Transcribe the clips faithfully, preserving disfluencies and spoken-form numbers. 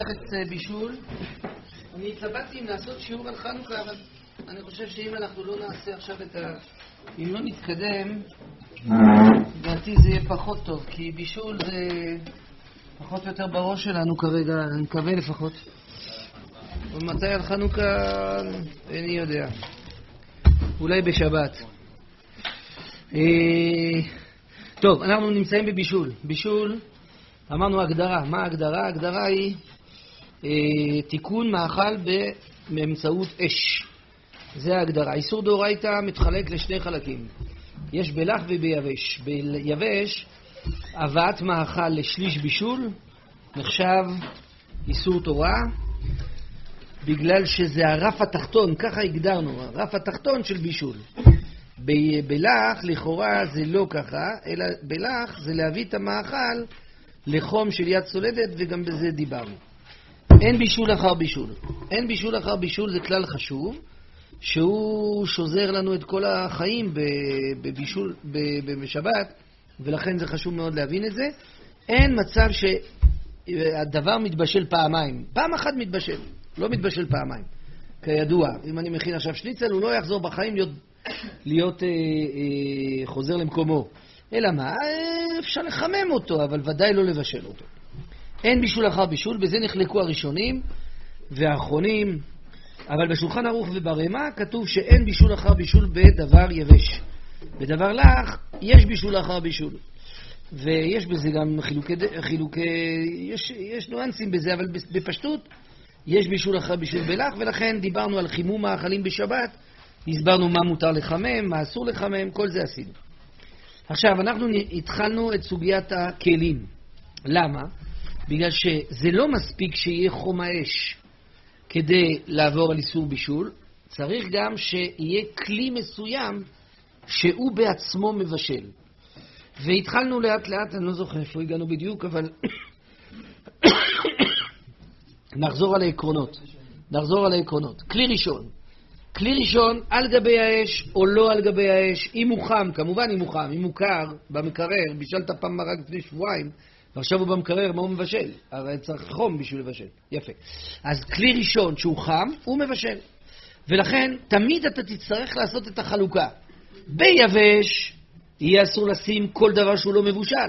את בישול. אני התלבטתי אם לעשות שיעור על חנוכה, אבל אני חושב שאם אנחנו לא נעשה עכשיו את ה... אם לא נתקדם, לדעתי זה יהיה פחות טוב, כי בישול זה פחות או יותר בראש שלנו כרגע, אני מקווה לפחות. ומתי על חנוכה, אני יודע. אולי בשבת. טוב, אנחנו נמצאים בבישול. בישול, אמרנו הגדרה. מה ההגדרה? ההגדרה היא אה, תיקון מאכל באמצעות אש. זה ההגדרה. איסור דאורייתא מתחלק לשני חלקים. יש בלח וביבש. ביבש, הבאת מאכל לשליש בישול, נחשב איסור תורה, בגלל שזה הרף התחתון, ככה הגדרנו, הרף התחתון של בישול. ב- בלח, לכאורה זה לא ככה, אלא בלח זה להביא את המאכל לחום של יד סולדת, וגם בזה דיברנו. אין בישול אחר בישול. אין בישול אחר בישול, זה כלל חשוב, שהוא שוזר לנו את כל החיים בבישול, בשבת, ולכן זה חשוב מאוד להבין את זה. אין מצב שהדבר מתבשל פעמיים. פעם אחת מתבשל, לא מתבשל פעמיים. כידוע, אם אני מכין עכשיו שניצל, הוא לא יחזור בחיים להיות, להיות אה, אה, חוזר למקומו. אלא מה? אפשר לחמם אותו, אבל ודאי לא לבשל אותו. אין בישול אחר בישול, בזה נחלקו הראשונים והאחרונים, אבל בשולחן ערוך וברמה כתוב שאין בישול אחר בישול בדבר יבש. בדבר לח יש בישול אחר בישול. ויש בזה גם חילוקי, חילוקי יש, יש נואנסים בזה, אבל בפשטות יש בישול אחר בישול בלח, ולכן דיברנו על חימום מאכלים בשבת, הסברנו מה מותר לחמם, מה אסור לחמם, כל זה עשינו. עכשיו, אנחנו התחלנו את סוגיית הכלים. למה? בגלל שזה לא מספיק שיהיה חום האש כדי לעבור על איסור בישול, צריך גם שיהיה כלי מסוים שהוא בעצמו מבשל. והתחלנו לאט לאט, אני לא זוכר איפה הגענו בדיוק, אבל נחזור על העקרונות. נחזור על העקרונות. כלי ראשון. כלי ראשון, על גבי האש או לא על גבי האש, אם הוא חם, כמובן אם הוא חם, אם הוא קר, במקרר, בישלת פעם מרק לפני שבועיים, ועכשיו הוא במקרר, מה הוא מבשל? הרי צריך חום בשביל לבשל. יפה. אז כלי ראשון שהוא חם, הוא מבשל. ולכן, תמיד אתה תצטרך לעשות את החלוקה. ביבש, יהיה אסור לשים כל דבר שהוא לא מבושל.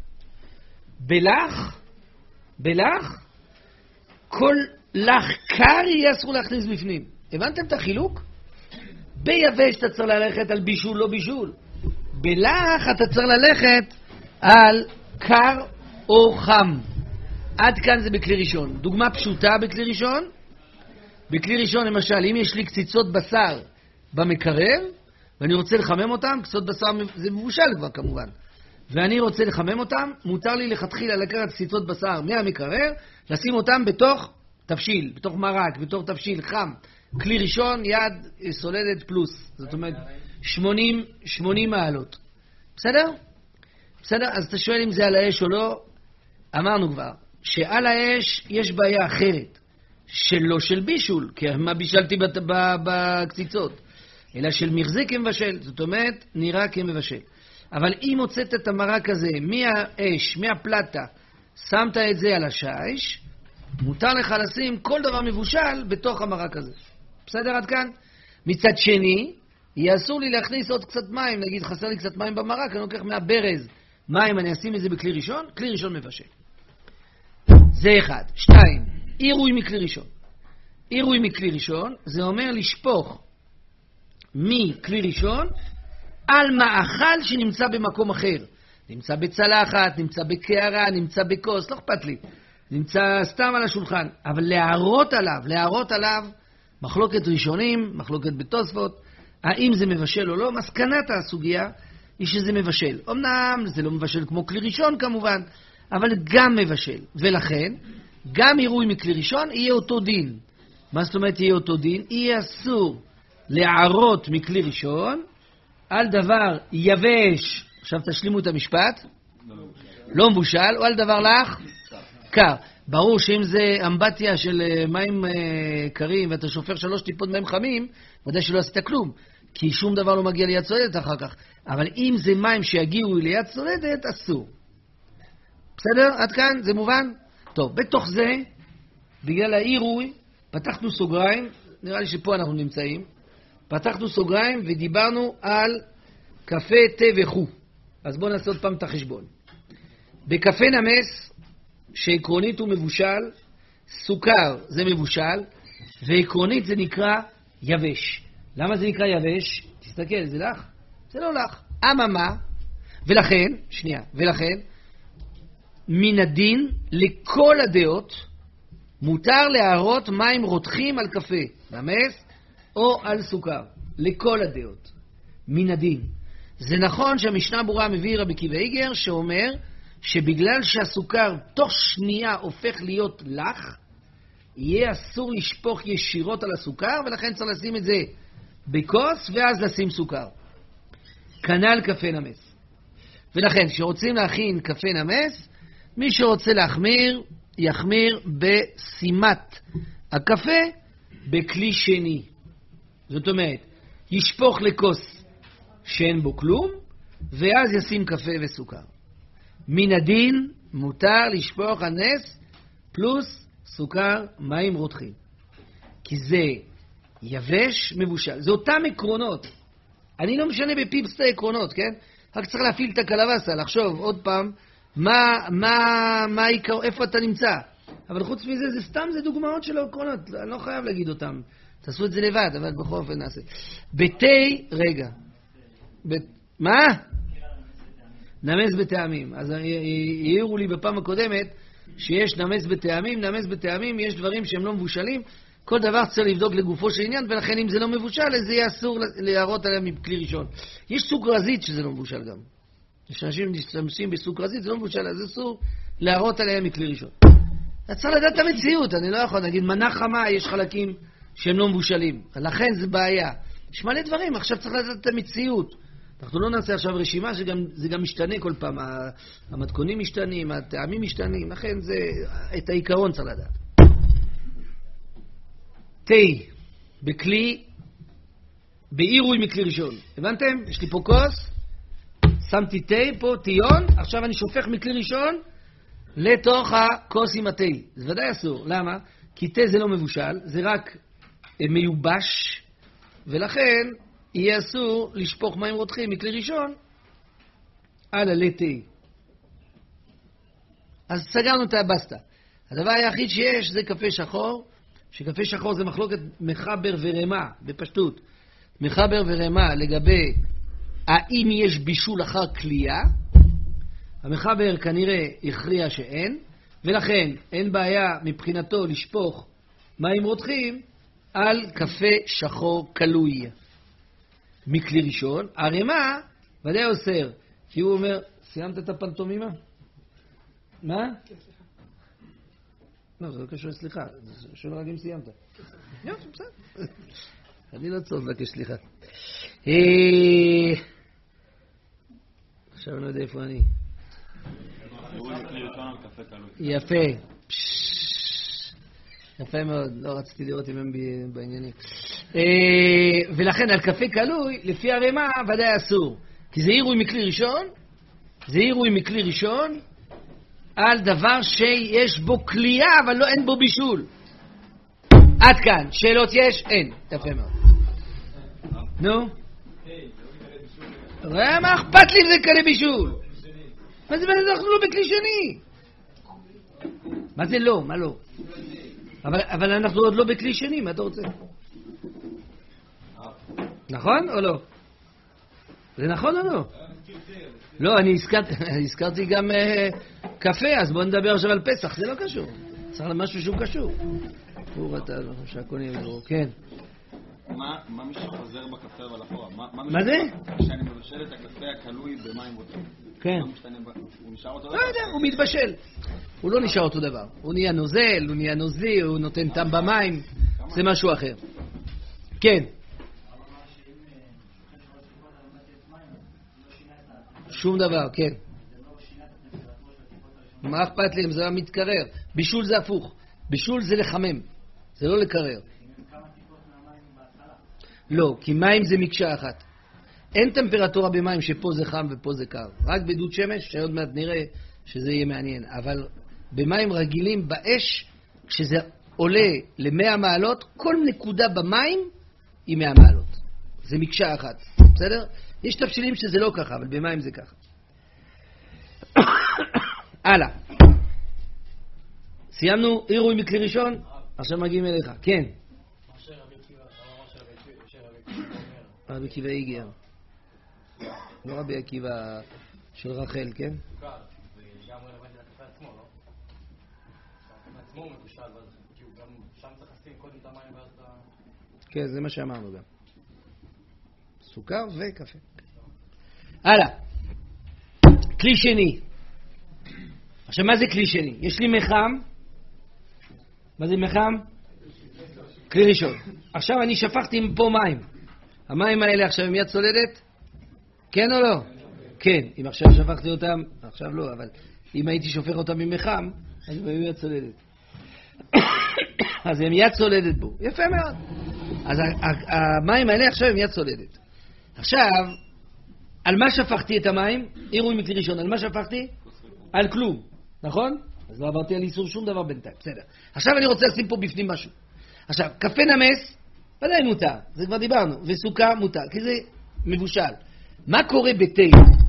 בלח, בלח, כל לח קר יהיה אסור להכניס בפנים. הבנתם את החילוק? ביבש אתה צריך ללכת על בישול, לא בישול. בלח אתה צריך ללכת על קר או חם. עד כאן זה בכלי ראשון. דוגמה פשוטה בכלי ראשון. בכלי ראשון, למשל, אם יש לי קציצות בשר במקרר, ואני רוצה לחמם אותם, קציצות בשר זה מבושל כבר כמובן, ואני רוצה לחמם אותם, מותר לי לכתחילה לקחת קציצות בשר מהמקרר, לשים אותם בתוך תבשיל, בתוך מרק, בתוך תבשיל חם. כלי ראשון, יד סולדת פלוס. זאת אומרת, שמונים, שמונים מעלות. בסדר? בסדר? אז אתה שואל אם זה על האש או לא. אמרנו כבר, שעל האש יש בעיה אחרת, שלא של בישול, כי מה בישלתי בקציצות, אלא של מחזיק כמבשל. זאת אומרת, נראה כמבשל. אבל אם הוצאת את המרק הזה מהאש, מהפלטה, שמת את זה על השיש, מותר לך לשים כל דבר מבושל בתוך המרק הזה. בסדר עד כאן? מצד שני, יהיה אסור לי להכניס עוד קצת מים. נגיד, חסר לי קצת מים במרק, אני לוקח מהברז מים, אני אשים את זה בכלי ראשון, כלי ראשון מבשל. זה אחד. שתיים, עירוי מכלי ראשון. עירוי מכלי ראשון, זה אומר לשפוך מכלי ראשון על מאכל שנמצא במקום אחר. נמצא בצלחת, נמצא בקערה, נמצא בכוס, לא אכפת לי. נמצא סתם על השולחן, אבל להערות עליו, להערות עליו, מחלוקת ראשונים, מחלוקת בתוספות, האם זה מבשל או לא. מסקנת הסוגיה היא שזה מבשל. אמנם זה לא מבשל כמו כלי ראשון כמובן, אבל גם מבשל. ולכן, גם עירוי מכלי ראשון יהיה אותו דין. מה זאת אומרת יהיה אותו דין? יהיה אסור להערות מכלי ראשון על דבר יבש, עכשיו תשלימו את המשפט, לא מבושל, או על דבר לך קר. ברור שאם זה אמבטיה של מים קרים ואתה שופך שלוש טיפות מים חמים, ודאי שלא עשית כלום, כי שום דבר לא מגיע ליד סולדת אחר כך. אבל אם זה מים שיגיעו ליד סולדת, אסור. בסדר? עד כאן? זה מובן? טוב, בתוך זה בגלל העירוי, פתחנו סוגריים, נראה לי שפה אנחנו נמצאים, פתחנו סוגריים ודיברנו על קפה, תה וכו'. אז בואו נעשה עוד פעם את החשבון. בקפה נמס, שעקרונית הוא מבושל, סוכר זה מבושל, ועקרונית זה נקרא יבש. למה זה נקרא יבש? תסתכל, זה לך? זה לא לך. אממה, ולכן, שנייה, ולכן, מן הדין לכל הדעות, מותר להערות מים רותחים על קפה, נמס, או על סוכר. לכל הדעות. מן הדין. זה נכון שהמשנה ברורה מביא רבי עקיבא איגר, שאומר שבגלל שהסוכר תוך שנייה הופך להיות לח, יהיה אסור לשפוך ישירות על הסוכר, ולכן צריך לשים את זה בכוס, ואז לשים סוכר. כנ"ל קפה נמס. ולכן, כשרוצים להכין קפה נמס, מי שרוצה להחמיר, יחמיר בשימת הקפה בכלי שני. זאת אומרת, ישפוך לכוס שאין בו כלום, ואז ישים קפה וסוכר. מן הדין מותר לשפוך הנס פלוס סוכר מים רותחים. כי זה יבש מבושל. זה אותם עקרונות. אני לא משנה בפיפס את העקרונות, כן? רק צריך להפעיל את הקלווסה, לחשוב עוד פעם מה, מה, מה העיקר, איפה אתה נמצא. אבל חוץ מזה, זה סתם, זה דוגמאות של העקרונות. אני לא חייב להגיד אותם. תעשו את זה לבד, אבל בכל אופן נעשה. בתי, רגע. בת... מה? נמס בטעמים. אז העירו לי בפעם הקודמת שיש נמס בטעמים, נמס בטעמים, יש דברים שהם לא מבושלים, כל דבר צריך לבדוק לגופו של עניין, ולכן אם זה לא מבושל, אז זה יהיה אסור להראות עליהם מכלי ראשון. יש סוכרזית שזה לא מבושל גם. יש אנשים משתמשים בסוכרזית, זה לא מבושל, אז אסור להראות עליהם מכלי ראשון. אתה צריך לדעת את המציאות, אני לא יכול, נגיד, מנה חמה, יש חלקים שהם לא מבושלים. לכן זה בעיה. יש מלא דברים, עכשיו צריך לדעת את המציאות. אנחנו לא נעשה עכשיו רשימה שזה גם משתנה כל פעם. המתכונים משתנים, הטעמים משתנים, לכן זה, את העיקרון צריך לדעת. תה, בכלי, בעירוי מכלי ראשון. הבנתם? יש לי פה כוס, שמתי תה פה, טיון, עכשיו אני שופך מכלי ראשון לתוך הכוס עם התה. זה ודאי אסור. למה? כי תה זה לא מבושל, זה רק מיובש, ולכן יהיה אסור לשפוך מים רותחים מכלי ראשון על עלי תה. אז סגרנו את הבסטה. הדבר היחיד שיש זה קפה שחור, שקפה שחור זה מחלוקת מחבר ורמה, בפשטות. מחבר ורמה לגבי האם יש בישול אחר קלייה. המחבר כנראה הכריע שאין, ולכן אין בעיה מבחינתו לשפוך מים רותחים על קפה שחור קלוי. מכלי ראשון, הרמה ודאי אוסר, כי הוא אומר, סיימת את הפנטומימה? מה? לא, זה לא קשור, סליחה, זה שואל רק אם סיימת. יופי, בסדר. אני לא צריך לבקש סליחה. עכשיו אני לא יודע איפה אני. יפה. יפה מאוד, לא רציתי לראות אם הם בעניינים. ולכן על קפה קלוי, לפי הרמה, ודאי אסור. כי זה עירוי מכלי ראשון, זה עירוי מכלי ראשון, על דבר שיש בו קלייה, אבל לא, אין בו בישול. עד כאן. שאלות יש? אין. יפה מאוד. נו? ראה, מה אכפת לי אם זה כלי בישול? מה זה, אנחנו לא בכלי שני? מה זה לא? מה לא? אבל, אבל אנחנו עוד לא בכלי שני, מה אתה רוצה? נכון או לא? זה נכון או לא? לא, אני הזכרתי, הזכרתי גם uh, קפה, אז בוא נדבר עכשיו על פסח, זה לא קשור. צריך למשהו שהוא קשור. הוא ראתה שהכל יהיה ברור, כן. מה מי שחוזר בקפה אבל אחורה? מה זה? כשאני מבשל את הקפה הקלוי במים רותחים. כן. הוא נשאר אותו דבר? לא יודע, הוא מתבשל. הוא לא נשאר אותו דבר. הוא נהיה נוזל, הוא נהיה נוזלי, הוא נותן טעם במים, זה משהו אחר. כן. שום דבר, כן. מה אכפת לי אם זה מתקרר? בישול זה הפוך. בישול זה לחמם, זה לא לקרר. לא, כי מים זה מקשה אחת. אין טמפרטורה במים שפה זה חם ופה זה קר. רק בדוד שמש, שעוד מעט נראה שזה יהיה מעניין. אבל במים רגילים, באש, כשזה עולה ל-מאה מעלות, כל נקודה במים היא מאה מעלות. זה מקשה אחת, בסדר? יש תבשילים שזה לא ככה, אבל במים זה ככה. הלאה. סיימנו עירוי מכלי ראשון, עכשיו מגיעים אליך. כן. רבי עקיבא הגיע. לא רבי עקיבא של רחל, כן? כן, זה מה שאמרנו גם. סוכר וקפה. הלאה. כלי שני. עכשיו, מה זה כלי שני? יש לי מחם. מה זה מחם? כלי ראשון. עכשיו אני שפכתי פה מים. המים האלה עכשיו הם יד סולדת? כן או לא? כן. אם עכשיו שפכתי אותם, עכשיו לא, אבל אם הייתי שופך אותם ממחם, אז הם יד סולדת. אז הם יד סולדת בו. יפה מאוד. אז המים האלה עכשיו הם יד סולדת. עכשיו, על מה שפכתי את המים? עירוי מכלי ראשון. על מה שפכתי? על כלום. נכון? אז לא עברתי על איסור שום דבר בינתיים. בסדר. עכשיו אני רוצה לשים פה בפנים משהו. עכשיו, קפה נמס, ודאי מותר. זה כבר דיברנו. וסוכה מותר. כי זה מבושל. מה קורה בתה?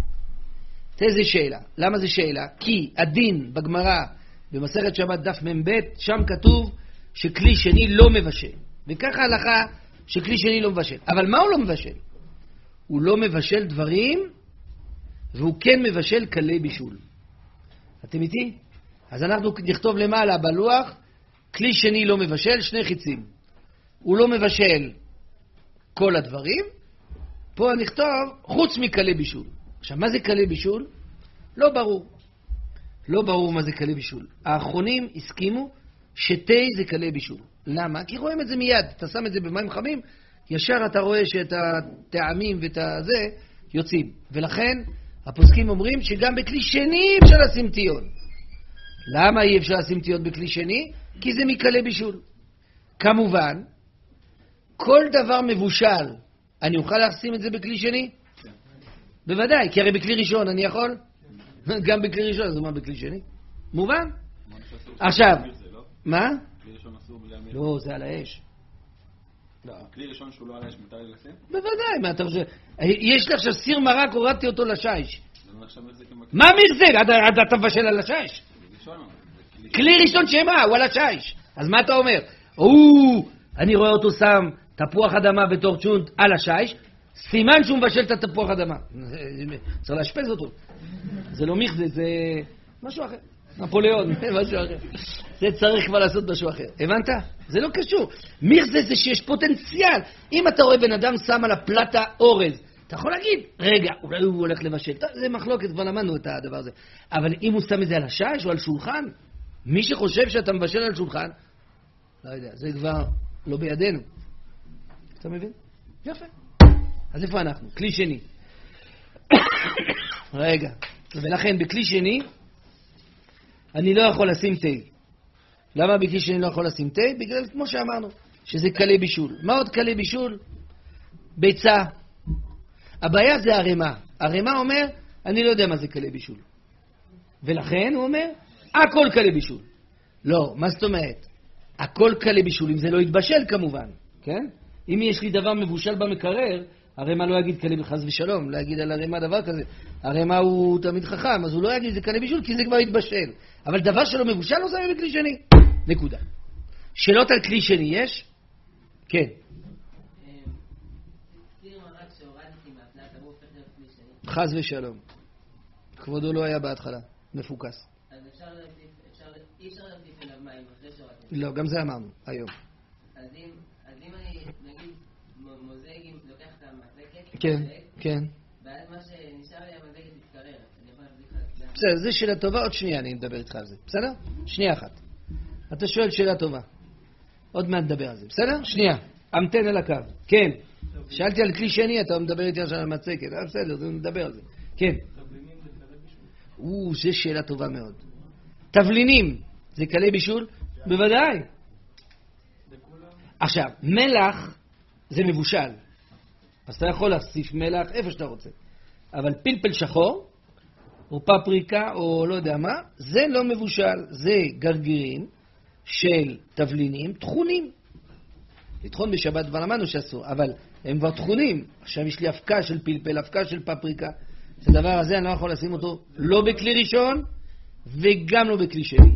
תה זה שאלה. למה זה שאלה? כי הדין בגמרא, במסכת שבת דף מ"ב, שם כתוב שכלי שני לא מבשל. וככה הלכה שכלי שני לא מבשל. אבל מה הוא לא מבשל? הוא לא מבשל דברים, והוא כן מבשל כלי בישול. אתם איתי? אז אנחנו נכתוב למעלה בלוח, כלי שני לא מבשל, שני חיצים. הוא לא מבשל כל הדברים, פה נכתוב חוץ מכלי בישול. עכשיו, מה זה כלי בישול? לא ברור. לא ברור מה זה כלי בישול. האחרונים הסכימו שתה זה כלי בישול. למה? כי רואים את זה מיד. אתה שם את זה במים חמים, ישר אתה רואה שאת הטעמים ואת הזה יוצאים. ולכן הפוסקים אומרים שגם בכלי שני אפשר לשים טיון. למה אי אפשר לשים טיון בכלי שני? כי זה מכלי בישול. כמובן, כל דבר מבושל, אני אוכל לשים את זה בכלי שני? כן. בוודאי, כי הרי בכלי ראשון אני יכול? גם בכלי ראשון, אז מה בכלי שני? מובן? עכשיו, מה? כלי ראשון אסור בלי המיר? לא, זה על האש. כלי ראשון שהוא לא על האש, מותר לי לשים? בוודאי, מה אתה חושב? יש לי עכשיו סיר מרק, הורדתי אותו לשיש. מה מרזה? אתה מבשל על השיש? כלי ראשון שמה, הוא על השיש. אז מה אתה אומר? או, אני רואה אותו שם תפוח אדמה בתור צ'ונט על השיש, סימן שהוא מבשל את התפוח אדמה. צריך להשפז אותו. זה לא מיך, זה משהו אחר. נפוליאון, משהו אחר. זה צריך כבר לעשות משהו אחר. הבנת? זה לא קשור. מיך זה זה שיש פוטנציאל. אם אתה רואה בן אדם שם על הפלטה אורז, אתה יכול להגיד, רגע, אולי הוא הולך לבשל. זה מחלוקת, כבר למדנו את הדבר הזה. אבל אם הוא שם את זה על השיש או על שולחן, מי שחושב שאתה מבשל על שולחן, לא יודע, זה כבר לא בידינו. אתה מבין? יפה. אז איפה אנחנו? כלי שני. רגע. ולכן בכלי שני, אני לא יכול לשים תה. למה בכלי שני לא יכול לשים תה? בגלל, כמו שאמרנו, שזה כלי בישול. מה עוד כלי בישול? ביצה. הבעיה זה הרמה. הרמה אומר, אני לא יודע מה זה כלי בישול. ולכן הוא אומר, הכל כלי בישול. לא, מה זאת אומרת? הכל כלי בישול, אם זה לא יתבשל כמובן, כן? אם יש לי דבר מבושל במקרר, הרמה לא יגיד כלי בחז ושלום, לא יגיד על הרמה דבר כזה. הרמה הוא תמיד חכם, אז הוא לא יגיד זה כלי בישול, כי זה כבר יתבשל. אבל דבר שלא מבושל לא שמים בכלי שני. נקודה. שאלות על כלי שני יש? כן. חז ושלום. כבודו לא היה בהתחלה, מפוקס. אז אפשר להוסיף, אי אפשר להוסיף אליו מים אחרי שהורדתי. לא, גם זה אמרנו, היום. אז אם אני, נגיד, מוזג, לוקח את המזקת, כן, כן. ואז מה שנשאר לי המזקת תתקרר, אני יכול להחזיק לך. בסדר, זו שאלה טובה, עוד שנייה אני מדבר איתך על זה, בסדר? שנייה אחת. אתה שואל שאלה טובה. עוד מעט נדבר על זה, בסדר? שנייה. המתן על הקו. כן. שאלתי על כלי שני, אתה מדבר איתי עכשיו על מצקת. אה, בסדר, נדבר על זה. כן. או, זו שאלה טובה מאוד. תבלינים, זה כלי בישול? בוודאי. עכשיו, מלח זה מבושל. אז אתה יכול להוסיף מלח איפה שאתה רוצה. אבל פלפל שחור, או פפריקה, או לא יודע מה, זה לא מבושל. זה גרגירים של תבלינים תכונים. לטחון בשבת כבר למדנו שאסור, אבל הם כבר תכונים. עכשיו יש לי הפקה של פלפל, הפקה של פפריקה. את הדבר הזה אני לא יכול לשים אותו לא בכלי ראשון וגם לא בכלי שני.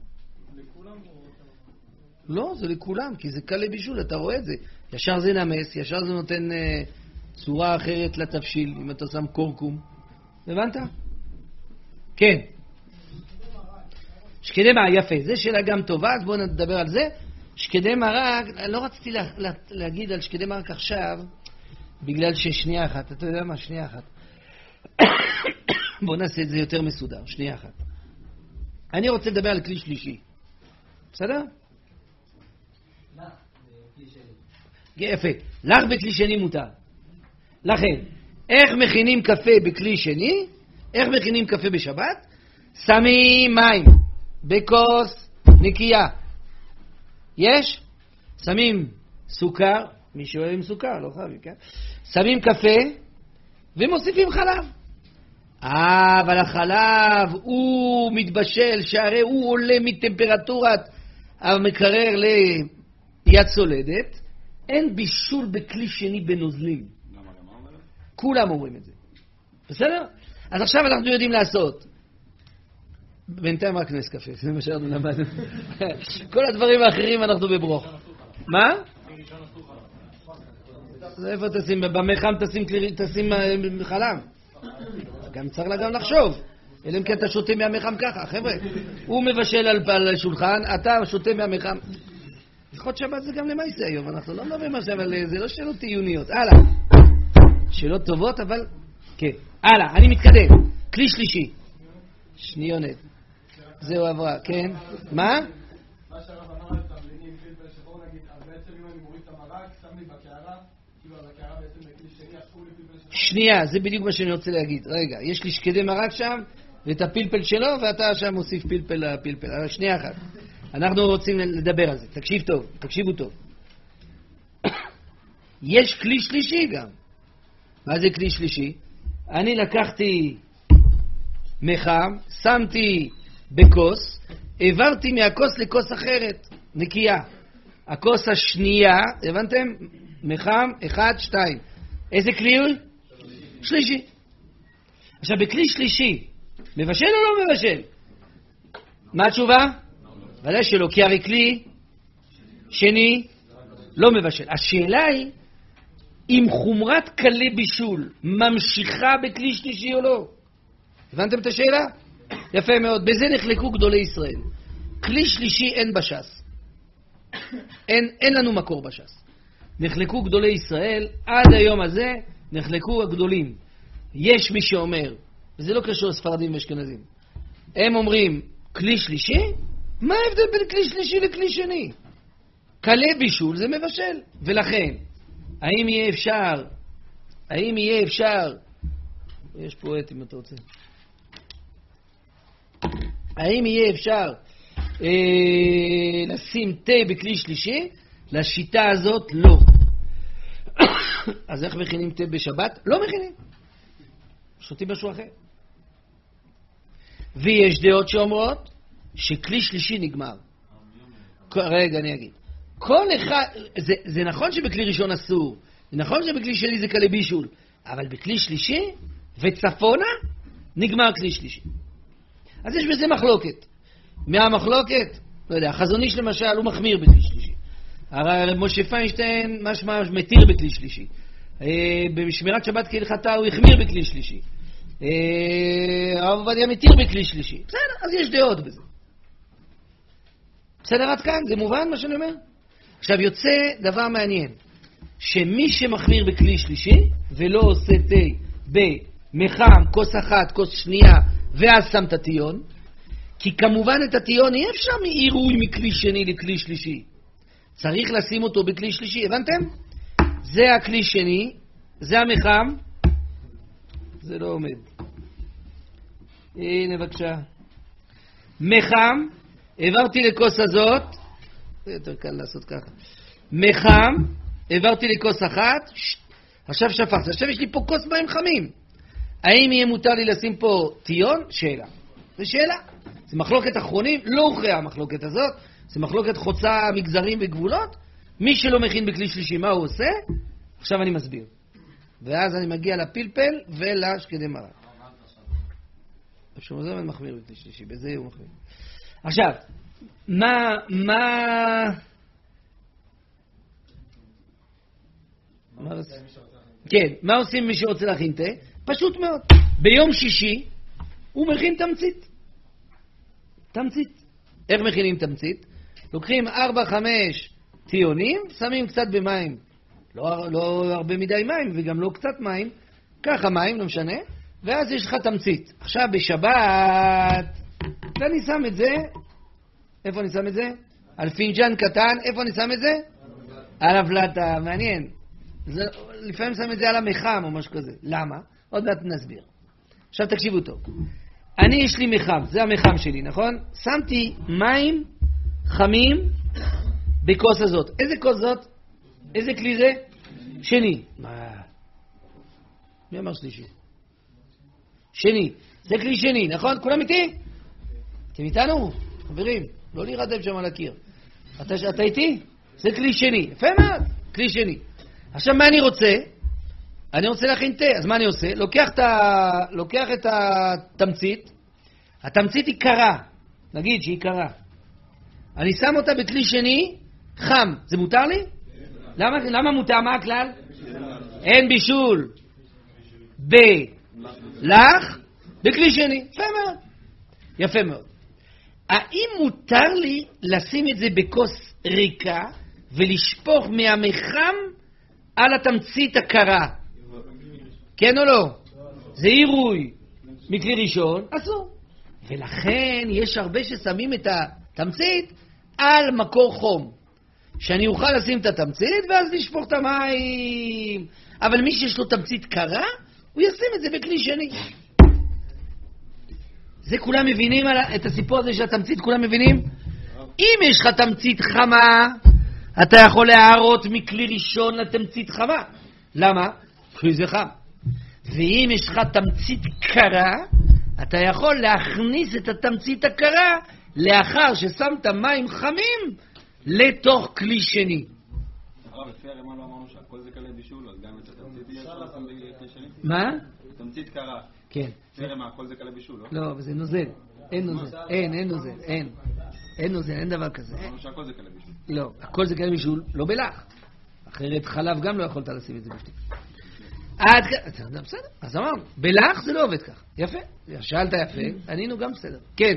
לא, זה לכולם, כי זה קל לבישול, אתה רואה את זה. ישר זה נמס, ישר זה נותן uh, צורה אחרת לתבשיל, אם אתה שם קורקום. הבנת? כן. שקדי מרק, יפה, זה שאלה גם טובה, אז בואו נדבר על זה. שקדי מרק, לא רציתי לה, לה, להגיד על שקדי מרק עכשיו, בגלל ששנייה אחת, אתה יודע מה? שנייה אחת. בואו נעשה את זה יותר מסודר, שנייה אחת. אני רוצה לדבר על כלי שלישי. בסדר? מה? כלי שני. יפה. לך בכלי שני מותר. לכן, איך מכינים קפה בכלי שני? איך מכינים קפה בשבת? שמים מים בכוס נקייה. יש? שמים סוכר, מי שאוהב עם סוכר, לא חייבים, כן? שמים קפה ומוסיפים חלב. אה, אבל החלב הוא מתבשל, שהרי הוא עולה מטמפרטורת המקרר ליד סולדת. אין בישול בכלי שני בנוזלים. כולם אומרים את זה. בסדר? אז עכשיו אנחנו יודעים לעשות. בינתיים רק נס קפה, זה מה שאנחנו למדנו. כל הדברים האחרים אנחנו בברוך. מה? איפה תשים? במחם תשים, תשים חלב. גם צריך גם לחשוב. אלא אם כן אתה שותה מהמחם ככה, חבר'ה. הוא מבשל על שולחן, אתה שותה מהמחם. לפחות שבת זה גם למעשה היום, אנחנו לא מדברים על זה, אבל זה לא שאלות עיוניות. הלאה. שאלות טובות, אבל כן. הלאה, אני מתקדם. כלי שלישי. שניונת. זהו עברה, כן. מה? מה שהרב אמר על תבלינים, פלפל שחור נגיד, אז בעצם אם אני מוריד את המרק, שם לי בקערה, כאילו בקערה בעצם בכלי שני, אסור לי פלפל שחור? שנייה, זה בדיוק מה שאני רוצה להגיד. רגע, יש לי שקדי מרק שם, ואת הפלפל שלו, ואתה שם מוסיף פלפל לפלפל. אבל שנייה אחת. אנחנו רוצים לדבר על זה. תקשיב טוב, תקשיבו טוב. יש כלי שלישי גם. מה זה כלי שלישי? אני לקחתי מחם, שמתי בכוס, העברתי מהכוס לכוס אחרת, נקייה. הכוס השנייה, הבנתם? מחם, אחד, שתיים. איזה כלי הוא? שלישי. עכשיו, בכלי שלישי, מבשל או לא מבשל? מה התשובה? ודאי שלא, כי הרי כלי שני לא מבשל. השאלה היא, אם חומרת קלי בישול ממשיכה בכלי שלישי או לא. הבנתם את השאלה? יפה מאוד. בזה נחלקו גדולי ישראל. כלי שלישי אין בש"ס. אין, אין לנו מקור בש"ס. נחלקו גדולי ישראל, עד היום הזה נחלקו הגדולים. יש מי שאומר, וזה לא קשור לספרדים ואשכנזים, הם אומרים, כלי שלישי? מה ההבדל בין כלי שלישי לכלי שני? קלי בישול זה מבשל. ולכן, האם יהיה אפשר, האם יהיה אפשר, יש פה עת אם אתה רוצה, האם יהיה אפשר אה, לשים תה בכלי שלישי? לשיטה הזאת לא. אז איך מכינים תה בשבת? לא מכינים. שותים משהו אחר. ויש דעות שאומרות שכלי שלישי נגמר. רגע, אני אגיד. כל אחד, זה, זה נכון שבכלי ראשון אסור, זה נכון שבכלי שני זה קלי בישול, אבל בכלי שלישי וצפונה נגמר כלי שלישי. אז יש בזה מחלוקת. מהמחלוקת, לא יודע, החזון איש למשל הוא מחמיר בכלי שלישי. הרב משה פיינשטיין משמע מתיר בכלי שלישי. בשמירת שבת כהלכתה הוא החמיר בכלי שלישי. הרב עובדיה מתיר בכלי שלישי. בסדר, אז יש דעות בזה. בסדר עד כאן? זה מובן מה שאני אומר? עכשיו יוצא דבר מעניין, שמי שמחמיר בכלי שלישי ולא עושה תה במחם, כוס אחת, כוס שנייה, ואז שם את הטיון, כי כמובן את הטיון אי אפשר מעירוי מכלי שני לכלי שלישי. צריך לשים אותו בכלי שלישי, הבנתם? זה הכלי שני, זה המחם, זה לא עומד. הנה בבקשה. מחם, העברתי לכוס הזאת, זה יותר קל לעשות ככה. מחם, העברתי לכוס אחת, ש... עכשיו שפכתי, עכשיו יש לי פה כוס מים חמים. האם יהיה מותר לי לשים פה טיון? שאלה. זה שאלה. זה מחלוקת אחרונים, לא הוכרעה המחלוקת הזאת. זה מחלוקת חוצה מגזרים וגבולות. מי שלא מכין בכלי שלישי, מה הוא עושה? עכשיו אני מסביר. ואז אני מגיע לפלפל ולשקדי מרק. עכשיו זה אני מחמיר בכלי שלישי, בזה הוא מחמיר. עכשיו, מה, מה... מה עושים? כן, מה עושים מי שרוצה להכין תה? פשוט מאוד. ביום שישי הוא מכין תמצית. תמצית. איך מכינים תמצית? לוקחים ארבע חמש טיונים, שמים קצת במים. לא, לא הרבה מדי מים וגם לא קצת מים. ככה מים, לא משנה. ואז יש לך תמצית. עכשיו בשבת, ואני שם את זה, איפה אני שם את זה? על פינג'ן קטן, איפה אני שם את זה? על הבלטה, מעניין. זה, לפעמים שם את זה על המחם או משהו כזה. למה? עוד מעט נסביר. עכשיו תקשיבו טוב. אני יש לי מחם, זה המחם שלי, נכון? שמתי מים חמים בכוס הזאת. איזה כוס זאת? איזה כלי זה? שני. מה? מי אמר שלישי? שני. זה כלי שני, נכון? כולם איתי? אתם איתנו? חברים, לא להירדם שם על הקיר. אתה, אתה איתי? זה כלי שני. יפה מאוד, כלי שני. עכשיו מה אני רוצה? אני רוצה להכין תה, אז מה אני עושה? לוקח את, ה... לוקח את התמצית, התמצית היא קרה, נגיד שהיא קרה. אני שם אותה בכלי שני, חם. זה מותר לי? למה, למה מותר? מה הכלל? אין בישול. בלח, בכלי שני. יפה מאוד. יפה מאוד. האם מותר לי לשים את זה בכוס ריקה ולשפוך מהמחם על התמצית הקרה? כן או לא? זה עירוי מכלי ראשון, אסור. ולכן יש הרבה ששמים את התמצית על מקור חום. שאני אוכל לשים את התמצית ואז לשפוך את המים. אבל מי שיש לו תמצית קרה, הוא ישים את זה בכלי שני. זה כולם מבינים על את הסיפור הזה של התמצית, כולם מבינים? אם יש לך תמצית חמה, אתה יכול להערות מכלי ראשון לתמצית חמה. למה? כי זה חם. ואם יש לך תמצית קרה, אתה יכול להכניס את התמצית הקרה לאחר ששמת מים חמים לתוך כלי שני. הרב, לפי הרמה לא אמרנו שהכל זה קלה בישול, אז גם את התמצית יש לשים בכלי שני? מה? תמצית קרה. כן. לפי הרמה הכל זה קלה בישול, לא? לא, אבל זה נוזל. אין נוזל. אין, אין נוזל. אין. אין נוזל, אין דבר כזה. אמרנו שהכל זה קלה בישול. לא, הכל זה קלה בישול, לא בלח. אחרת חלב גם לא יכולת לשים את זה בפנים. עד כאן, בסדר, אז אמרנו, בלח זה לא עובד כך. יפה, שאלת יפה, ענינו גם בסדר. כן.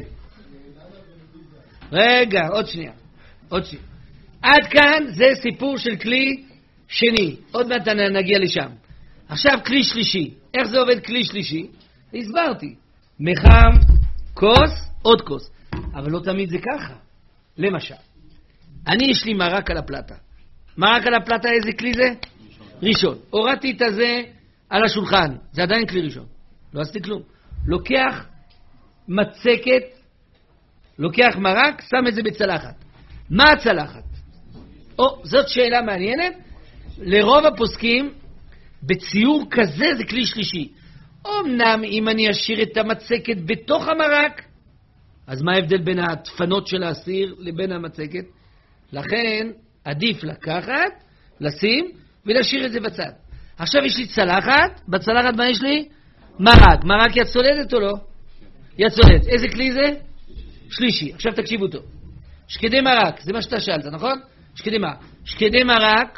רגע, עוד שנייה. עוד שנייה. עד כאן זה סיפור של כלי שני. עוד מעט נגיע לשם. עכשיו כלי שלישי. איך זה עובד כלי שלישי? הסברתי. מחם, כוס, עוד כוס. אבל לא תמיד זה ככה. למשל, אני יש לי מרק על הפלטה. מרק על הפלטה, איזה כלי זה? ראשון. הורדתי את הזה על השולחן. זה עדיין כלי ראשון. לא עשיתי כלום. לוקח מצקת, לוקח מרק, שם את זה בצלחת. מה הצלחת? או, זאת שאלה מעניינת. לרוב הפוסקים, בציור כזה זה כלי שלישי. אמנם אם אני אשאיר את המצקת בתוך המרק, אז מה ההבדל בין התפנות של האסיר לבין המצקת? לכן עדיף לקחת, לשים ולהשאיר את זה בצד. עכשיו יש לי צלחת, בצלחת מה יש לי? מרק. מרק יד סולדת או לא? יד סולדת. איזה כלי זה? שלישי. עכשיו תקשיבו טוב. שקדי מרק, זה מה שאתה שאלת, נכון? שקדי מרק. שקדי מרק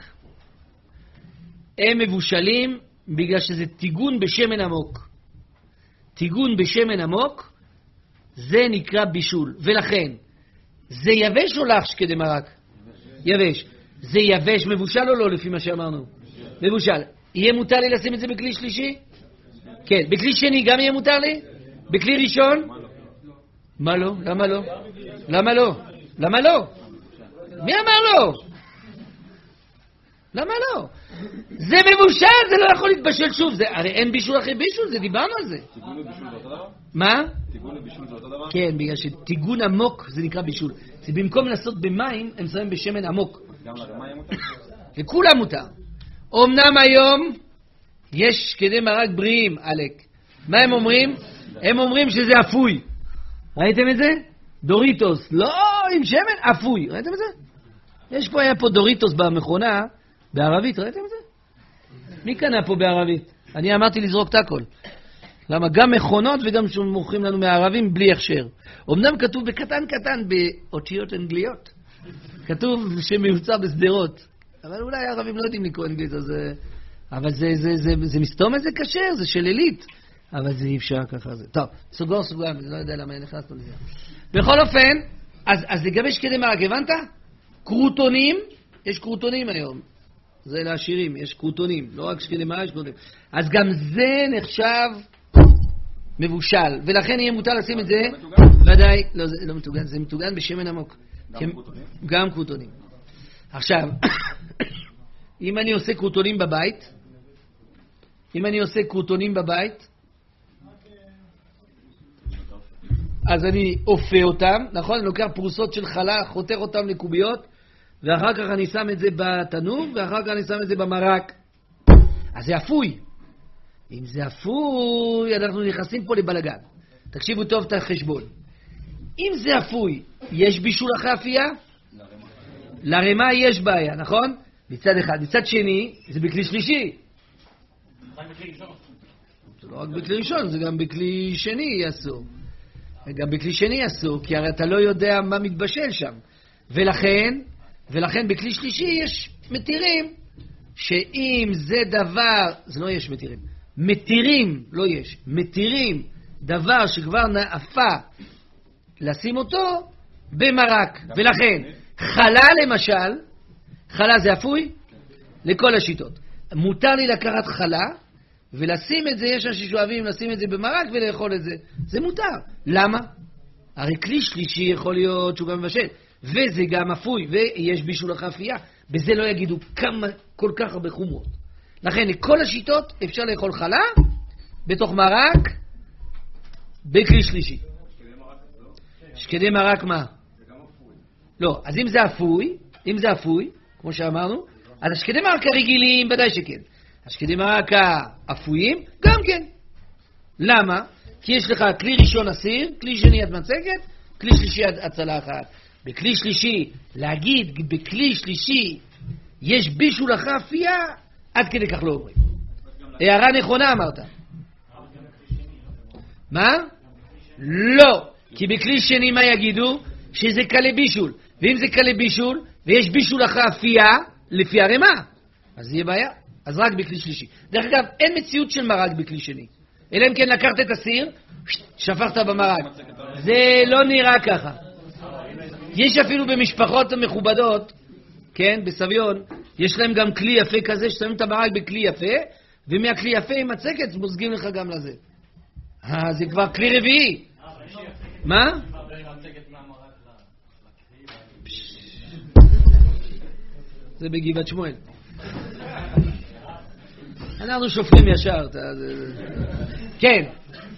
הם מבושלים בגלל שזה תיגון בשמן עמוק. תיגון בשמן עמוק זה נקרא בישול. ולכן, זה יבש או לח שקדי מרק? יבש. זה יבש מבושל או לא לפי מה שאמרנו? מבושל. יהיה מותר לי לשים את זה בכלי שלישי? כן. בכלי שני גם יהיה מותר לי? בכלי ראשון? מה לא? למה לא? למה לא? למה לא? מי אמר לא? למה לא? זה מבושל, זה לא יכול להתבשל שוב. זה, הרי אין בישול אחרי בישול, זה דיברנו על זה. תיגון לבישול זה אותו דבר? מה? תיגון לבישול זה אותו דבר? כן, בגלל שתיגון עמוק זה נקרא בישול. זה במקום לעשות במים, הם שמים בשמן עמוק. גם לרמה יהיה מותר? לכולם מותר. אמנם היום יש כדי מרק בריאים, אלק. מה הם אומרים? הם אומרים שזה אפוי. ראיתם את זה? דוריטוס. לא, עם שמן, אפוי. ראיתם את זה? יש פה, היה פה דוריטוס במכונה, בערבית, ראיתם את זה? מי קנה פה בערבית? אני אמרתי לזרוק את הכל. למה? גם מכונות וגם שמוכרים לנו מהערבים בלי הכשר. אמנם כתוב בקטן קטן באותיות אנגליות. כתוב שמיוצר בסדרות. אבל אולי הערבים לא יודעים לקרוא אנגלית, אז... אבל זה, זה, זה, זה, זה מסתום איזה כשר, זה של אלית. אבל זה אי אפשר ככה. זה. טוב, סוגר סוגר, אני לא יודע למה נכנסנו לזה. בכל אופן, אז, אז לגבי שקדי מרק, הבנת? קרוטונים, יש קרוטונים היום. זה לעשירים, יש קרוטונים, לא רק שקדי מרק, יש קרוטונים. אז גם זה נחשב מבושל, ולכן יהיה מותר לשים את זה, ודאי, לא, זה לא מטוגן, זה מטוגן בשמן עמוק. גם קרוטונים? גם קרוטונים. עכשיו, אם אני עושה קרוטונים בבית, אם אני עושה קרוטונים בבית, אז אני אופה אותם, נכון? אני לוקח פרוסות של חלה, חותך אותם לקוביות, ואחר כך אני שם את זה בתנור, ואחר כך אני שם את זה במרק. אז זה אפוי. אם זה אפוי, אנחנו נכנסים פה לבלגן. תקשיבו טוב את החשבון. אם זה אפוי, יש בישול אחרי אפייה? לרמה יש בעיה, נכון? מצד אחד. מצד שני, זה בכלי שלישי. זה לא רק בכלי ראשון, זה גם בכלי שני אסור. גם בכלי שני אסור, כי הרי אתה לא יודע מה מתבשל שם. ולכן, ולכן בכלי שלישי יש מתירים, שאם זה דבר, זה לא יש מתירים, מתירים, לא יש, מתירים דבר שכבר נאפה לשים אותו במרק. ולכן, חלה למשל, חלה זה אפוי? לכל השיטות. מותר לי לקחת חלה, ולשים את זה, יש אנשים שאוהבים לשים את זה במרק ולאכול את זה. זה מותר. למה? הרי כלי שלישי יכול להיות שהוא גם מבשל, וזה גם אפוי, ויש בישול אחרי אפייה. בזה לא יגידו כמה, כל כך הרבה חומרות. לכן, כל השיטות אפשר לאכול חלה, בתוך מרק, בכלי שלישי. שקדי מרק מה? לא, אז אם זה אפוי, אם זה אפוי, כמו שאמרנו, אז השקדי מרק הרגילים, ודאי שכן. השקדי מרק האפויים, גם כן. למה? כי יש לך כלי ראשון אסיר, כלי שני עד מצגת, כלי שלישי עד הצלחת. בכלי שלישי, להגיד בכלי שלישי יש בישול אחרי אפייה, עד כדי כך לא אומרים. הערה נכונה אמרת. מה? לא. כי בכלי שני מה יגידו? שזה קלה בישול. ואם זה קלה בישול, ויש בישול אחרי אפייה, לפי הרמה, אז יהיה בעיה. אז רק בכלי שלישי. דרך אגב, אין מציאות של מרק בכלי שני. אלא אם כן לקחת את הסיר, שפכת במרק. זה לא נראה ככה. יש אפילו במשפחות מכובדות, כן, בסביון, יש להם גם כלי יפה כזה, ששמים את המרק בכלי יפה, ומהכלי יפה עם מצקת, מוזגים לך גם לזה. אה, זה כבר כלי רביעי. מה? זה בגבעת שמואל. אנחנו שופרים ישר. כן.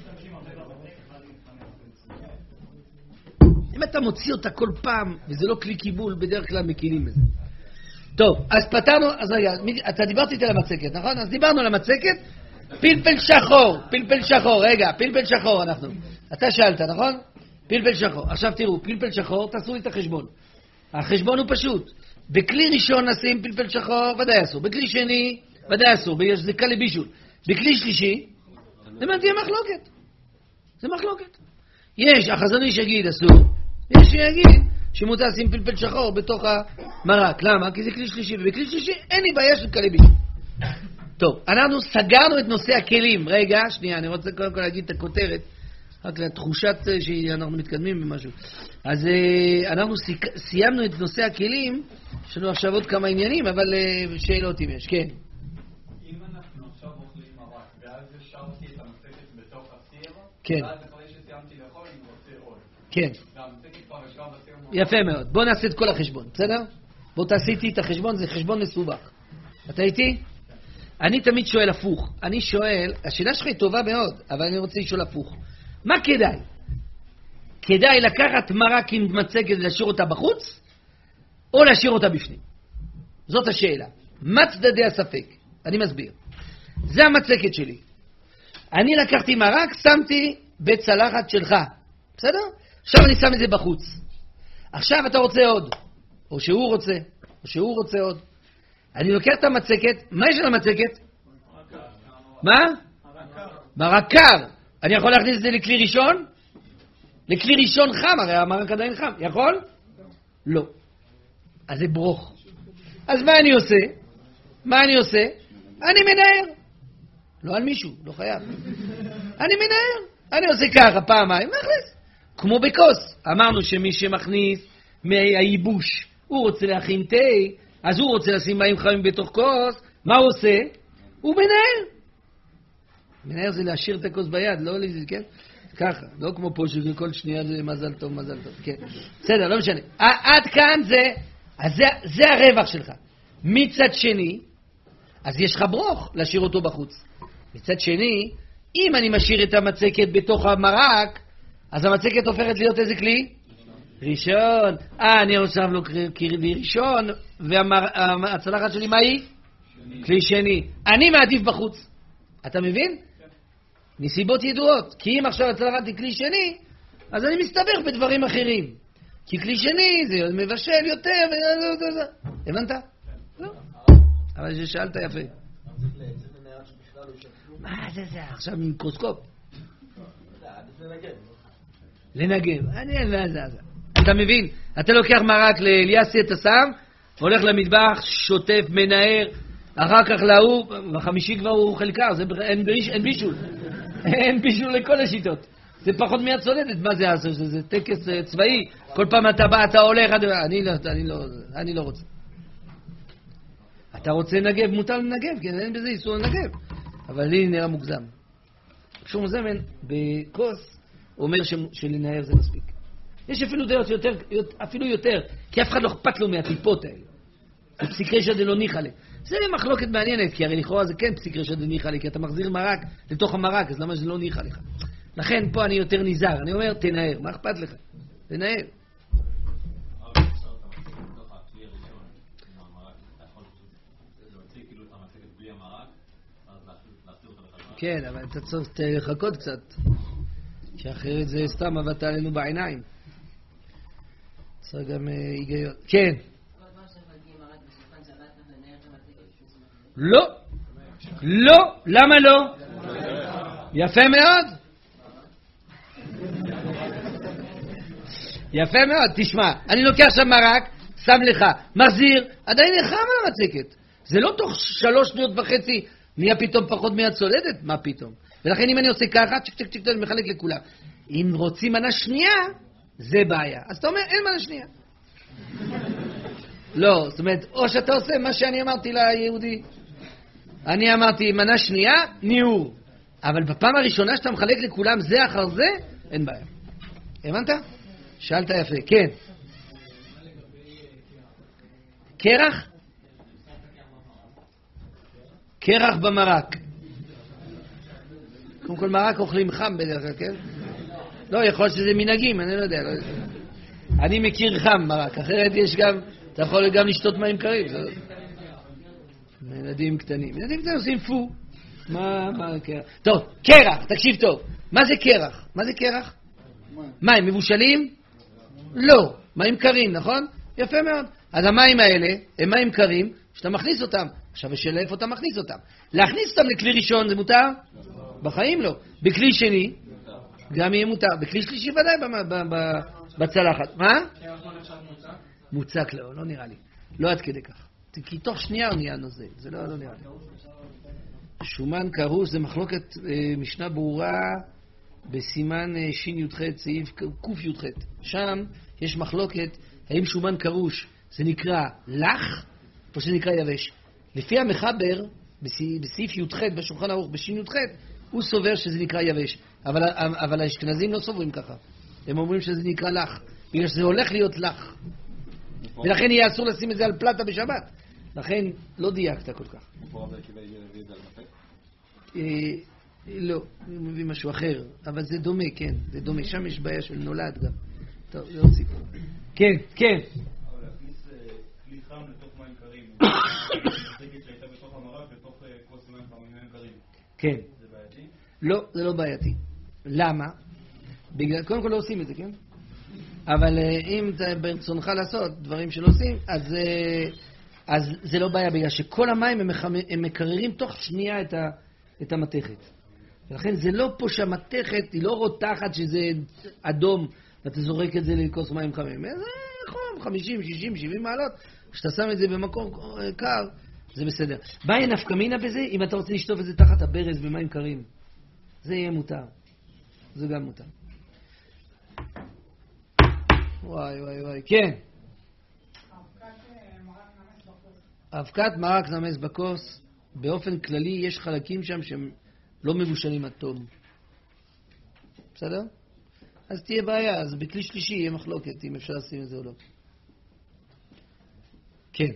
אם אתה מוציא אותה כל פעם, וזה לא כלי קיבול, בדרך כלל מקילים בזה. טוב, אז פתרנו, אז רגע, אתה דיברת איתי על המצקת, נכון? אז דיברנו על המצקת, פלפל שחור, פלפל שחור, רגע, פלפל שחור אנחנו. אתה שאלת, נכון? פלפל שחור. עכשיו תראו, פלפל שחור, תעשו לי את החשבון. החשבון הוא פשוט. בכלי ראשון נשים פלפל שחור, ודאי אסור. בכלי שני, ודאי אסור. זה קלה בישול. בכלי שלישי, זה תהיה מחלוקת. זה מחלוקת. יש, החזון איש יגיד אסור, יש שיגיד שמותר לשים פלפל שחור בתוך המרק. למה? כי זה כלי שלישי, ובכלי שלישי אין לי בעיה של קלה בישול. טוב, אנחנו סגרנו את נושא הכלים. רגע, שנייה, אני רוצה קודם כל להגיד את הכותרת, רק לתחושת שאנחנו מתקדמים במשהו. אז אנחנו סיימנו את נושא הכלים, יש לנו עכשיו עוד כמה עניינים, אבל שאלות אם יש, כן. אם אנחנו עכשיו אוכלים מרק, ואז השארתי את המצקת בתוך הסיר, כן. ואז אחרי שסיימתי לאכול, אני רוצה עוד. כן. והמצקת כבר ישר בסיר מאוד. יפה מאוד. בוא נעשה את כל החשבון, בסדר? בוא תעשי איתי את החשבון, זה חשבון מסובך. אתה איתי? אני תמיד שואל הפוך. אני שואל, השאלה שלך היא טובה מאוד, אבל אני רוצה לשאול הפוך. מה כדאי? כדאי לקחת מרק עם מצקת ולהשאיר אותה בחוץ, או להשאיר אותה בפנים? זאת השאלה. מה צדדי הספק? אני מסביר. זה המצקת שלי. אני לקחתי מרק, שמתי בצלחת שלך. בסדר? עכשיו אני שם את זה בחוץ. עכשיו אתה רוצה עוד, או שהוא רוצה, או שהוא רוצה עוד. אני לוקח את המצקת, מה יש על המצקת? מה? מרק קר. אני יכול להכניס את זה לכלי ראשון? לכלי ראשון חם, הרי המרק עדיין חם. יכול? לא. אז זה ברוך. אז מה אני עושה? מה אני עושה? אני מנער. לא על מישהו, לא חייב. אני מנער. אני עושה ככה פעמיים, מכניס. כמו בכוס. אמרנו שמי שמכניס מהייבוש, הוא רוצה להכין תה, אז הוא רוצה לשים מים חמים בתוך כוס. מה הוא עושה? הוא מנער. מנער זה להשאיר את הכוס ביד, לא לזה, כן? ככה, לא כמו פה שכל שנייה זה מזל טוב, מזל טוב, כן. בסדר, לא משנה. עד כאן זה, אז זה, זה הרווח שלך. מצד שני, אז יש לך ברוך להשאיר אותו בחוץ. מצד שני, אם אני משאיר את המצקת בתוך המרק, אז המצקת הופכת להיות איזה כלי? ראשון. אה, אני עכשיו לא כלי ראשון, והצלחת שלי מה היא? כלי שני. אני מעדיף בחוץ. אתה מבין? נסיבות ידועות. כי אם עכשיו הצלחת היא כלי שני, אז אני מסתבך בדברים אחרים. כי כלי שני זה מבשל יותר, הבנת? לא. אבל ששאלת יפה. מה זה זה? עכשיו מיקרוסקופ. לנגב. אני אין מה זה. אתה מבין? אתה לוקח מרק לאליאסי, אתה שם, הולך למטבח, שוטף, מנער, אחר כך להוא, בחמישי כבר הוא חלקה, אין בישול. אין בישול לכל השיטות. זה פחות מהצולדת. מה זה עשה? זה טקס צבאי. כל פעם אתה בא, אתה הולך, אני לא רוצה. אתה רוצה לנגב, מותר לנגב, כי אין בזה איסור לנגב. אבל לי נראה מוגזם. כשהוא מוזמן, בכוס, הוא אומר שלנער זה מספיק. יש אפילו דעות יותר, אפילו יותר, כי אף אחד לא אכפת לו מהטיפות האלה. זה פסיקרשא דלא ניחא ליה. זה מחלוקת מעניינת, כי הרי לכאורה זה כן פסיקרשא דלא ניחא ליה, כי אתה מחזיר מרק לתוך המרק, אז למה זה לא ניחא לך? לכן פה אני יותר נזהר, אני אומר, תנער, מה אכפת לך? תנער. כן, אבל אתה צריך לחכות קצת, כי אחרת זה סתם עבדת עלינו בעיניים. צריך גם היגיון. כן. לא. לא. למה לא? יפה מאוד. יפה מאוד. תשמע, אני לוקח שם מרק, שם לך, מחזיר, עדיין לך מהמצקת. זה לא תוך שלוש שניות וחצי נהיה פתאום פחות מהצולדת? מה פתאום? ולכן אם אני עושה ככה, צ'ק צ'ק צ'ק, אני מחלק לכולם. אם רוצים מנה שנייה, זה בעיה. אז אתה אומר, אין מנה שנייה. לא, זאת אומרת, או שאתה עושה מה שאני אמרתי ליהודי. אני אמרתי, מנה שנייה, ניעור. אבל בפעם הראשונה שאתה מחלק לכולם זה אחר זה, אין בעיה. הבנת? שאלת יפה. כן. קרח? קרח במרק. קודם כל מרק אוכלים חם בדרך כלל, כן? לא, יכול להיות שזה מנהגים, אני לא יודע. לא יודע. אני מכיר חם מרק, אחרת יש גם, אתה יכול גם לשתות מים קרים. ילדים קטנים. ילדים קטנים עושים פו. מה, מה, קרח? טוב, קרח, תקשיב טוב. מה זה קרח? מה זה קרח? מים מבושלים? לא. מים קרים, נכון? יפה מאוד. אז המים האלה הם מים קרים, שאתה מכניס אותם. עכשיו השאלה איפה אתה מכניס אותם. להכניס אותם לכלי ראשון זה מותר? בחיים לא. בכלי שני גם יהיה מותר. בכלי שלישי ודאי בצלחת. מה? מוצק לא, לא נראה לי. לא עד כדי כך. כי תוך שנייה הוא נהיה נוזל. זה לא נראה לי. שומן קרוש זה מחלוקת משנה ברורה בסימן שין י"ח סעיף קוף י"ח. שם יש מחלוקת האם שומן קרוש זה נקרא לח או שזה נקרא יבש. לפי המחבר, בסעיף י"ח, בשולחן ערוך, בשין י"ח, הוא סובר שזה נקרא יבש. אבל, אבל האשכנזים לא סוברים ככה. הם אומרים שזה נקרא לח. בגלל שזה הולך להיות לח. ולכן יהיה אסור לשים את זה על פלטה בשבת. לכן לא דייקת כל כך. לא, הוא מביא משהו אחר. אבל זה דומה, כן. זה דומה. שם יש בעיה של נולד גם. טוב, זה עוד סיפור. כן, כן. אבל להכניס כלי חם לתוך מים קרים. מצגת שהייתה בתוך המרק, בתוך כוס מים קרים. כן. זה בעייתי? לא, זה לא בעייתי. למה? בגלל, קודם כל לא עושים את זה, כן? אבל אם ברצונך לעשות דברים שלא עושים, אז, אז זה לא בעיה, בגלל שכל המים הם, מחמ... הם מקררים תוך שנייה את, ה... את המתכת. ולכן זה לא פה שהמתכת היא לא רותחת שזה אדום, ואתה זורק את זה לכוס מים חמים. זה חום, חמישים, שישים, שבעים מעלות. כשאתה שם את זה במקום קר, זה בסדר. בעיה נפקא מינה בזה, אם אתה רוצה לשטוף את זה תחת הברז במים קרים. זה יהיה מותר. זה גם מותר. וואי וואי וואי, כן. אבקת מרק נמס בכוס, באופן כללי יש חלקים שם שהם לא מבושלים עד תום. בסדר? אז תהיה בעיה, אז בכלי שלישי יהיה מחלוקת אם אפשר לשים את זה או לא. כן.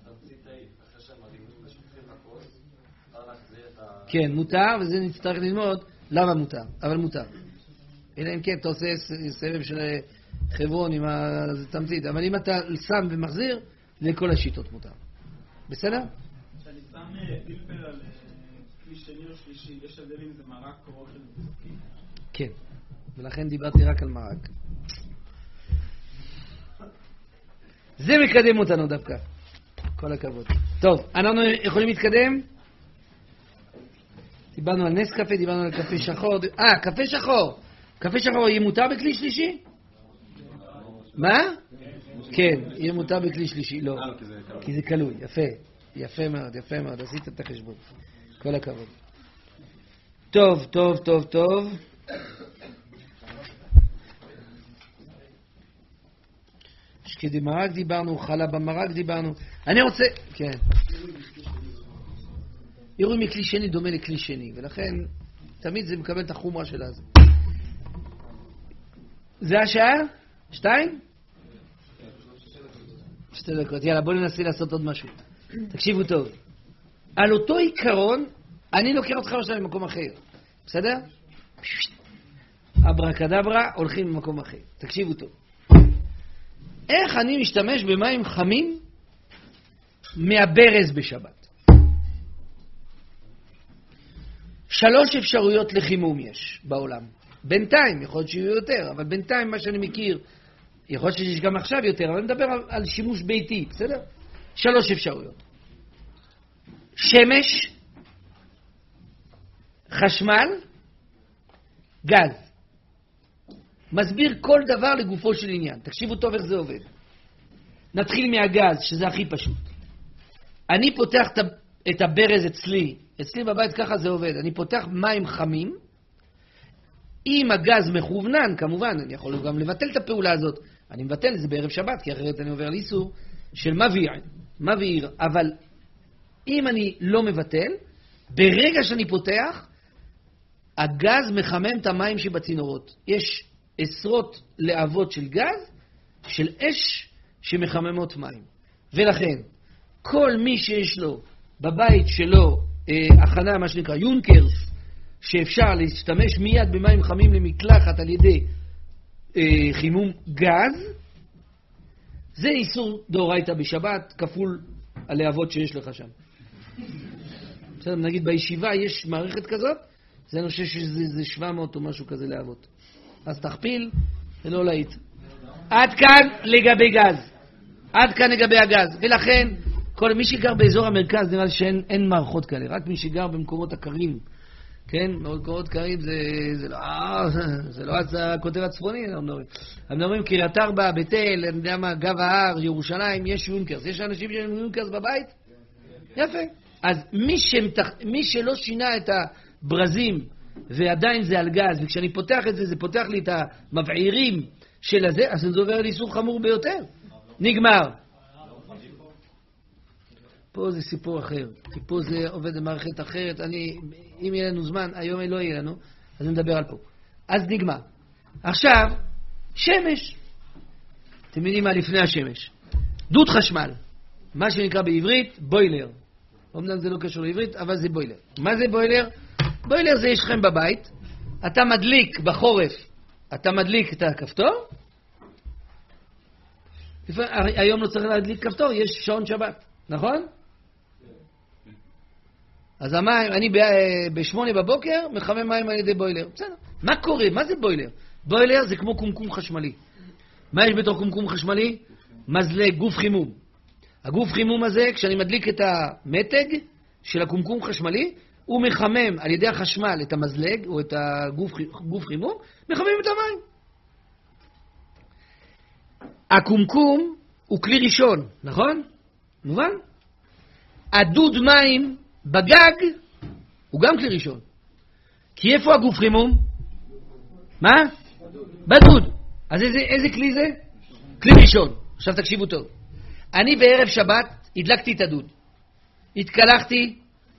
כן, מותר, וזה נצטרך ללמוד למה מותר, אבל מותר. אלא אם כן, אתה עושה סבב של חברון עם התמצית, אבל אם אתה שם ומחזיר, לכל השיטות מותר. בסדר? כשאני שם פלפל על כלי שני או שלישי, יש הבדל אם זה מרק או אוכל בצוקים? כן, ולכן דיברתי רק על מרק. זה מקדם אותנו דווקא. כל הכבוד. טוב, אנחנו יכולים להתקדם? דיברנו על נס קפה, דיברנו על קפה שחור. אה, קפה שחור. קפה שחור יהיה מותר בכלי שלישי? מה? כן, יהיה מותר בכלי שלישי. לא, כי זה כלוי. יפה. יפה מאוד, יפה מאוד. עשית את החשבון. כל הכבוד. טוב, טוב, טוב, טוב. שקדי מרק דיברנו, חלה במרק דיברנו. אני רוצה... כן. עירוי מכלי שני דומה לכלי שני, ולכן תמיד זה מקבל את החומרה של הזה. זה השעה? שתיים? שתי דקות. יאללה, בואו ננסה לעשות עוד משהו. תקשיבו טוב. על אותו עיקרון, אני לוקח אותך עכשיו למקום אחר. בסדר? אברקדברה, הולכים למקום אחר. תקשיבו טוב. איך אני משתמש במים חמים מהברז בשבת? שלוש אפשרויות לחימום יש בעולם. בינתיים, יכול להיות שיהיו יותר, אבל בינתיים מה שאני מכיר, יכול להיות שיש גם עכשיו יותר, אבל אני מדבר על, על שימוש ביתי, בסדר? שלוש אפשרויות. שמש, חשמל, גז. מסביר כל דבר לגופו של עניין. תקשיבו טוב איך זה עובד. נתחיל מהגז, שזה הכי פשוט. אני פותח את הברז אצלי, אצלי בבית ככה זה עובד. אני פותח מים חמים, אם הגז מכוונן, כמובן, אני יכול גם לבטל את הפעולה הזאת. אני מבטל את זה בערב שבת, כי אחרת אני עובר לאיסור של מבעיר, מבעיר. אבל אם אני לא מבטל, ברגע שאני פותח, הגז מחמם את המים שבצינורות. יש עשרות להבות של גז, של אש שמחממות מים. ולכן, כל מי שיש לו בבית שלו אה, הכנה, מה שנקרא יונקרס, שאפשר להשתמש מיד במים חמים למקלחת על ידי אה, חימום גז, זה איסור דאורייתא בשבת, כפול הלהבות שיש לך שם. בסדר, נגיד בישיבה יש מערכת כזאת, זה אני חושב שזה שבע מאות או משהו כזה להבות. אז תכפיל ולא להיט. עד כאן לגבי גז. עד כאן לגבי הגז. ולכן, כל מי שגר באזור המרכז, נראה לי שאין אין מערכות כאלה. רק מי שגר במקומות הקרים. כן? במקומות קרים זה, זה לא, זה לא הכותב הצפוני, אנחנו מדברים. אנחנו מדברים קריית ארבע, בית אל, אני יודע מה, גב ההר, ירושלים, יש יונקרס. יש אנשים שיש יונקרס בבית? יפה. אז מי, שמתח... מי שלא שינה את הברזים, ועדיין זה על גז, וכשאני פותח את זה, זה פותח לי את המבעירים של הזה, אז זה עובר לאיסור חמור ביותר. נגמר. פה זה סיפור אחר, כי פה זה עובד במערכת אחרת. אני, אם יהיה לנו זמן, היום לא יהיה לנו, אז נדבר על פה. אז נגמר. עכשיו, שמש. אתם יודעים מה לפני השמש? דוד חשמל. מה שנקרא בעברית, בוילר. אמנם זה לא קשור לעברית, אבל זה בוילר. מה זה בוילר? בוילר זה יש לכם בבית, אתה מדליק בחורף, אתה מדליק את הכפתור, היום לא צריך להדליק כפתור, יש שעון שבת, נכון? אז המים, אני בשמונה בבוקר מחמם מים על ידי בוילר. בסדר. מה קורה? מה זה בוילר? בוילר זה כמו קומקום חשמלי. מה יש בתוך קומקום חשמלי? מזלג, גוף חימום. הגוף חימום הזה, כשאני מדליק את המתג של הקומקום חשמלי, הוא מחמם על ידי החשמל את המזלג, או את הגוף חימום, מחמם את המים. הקומקום הוא כלי ראשון, נכון? מובן? הדוד מים בגג הוא גם כלי ראשון. כי איפה הגוף חימום? מה? בדוד. אז איזה, איזה כלי זה? כלי ראשון. עכשיו תקשיבו טוב. אני בערב שבת הדלקתי את הדוד. התקלחתי,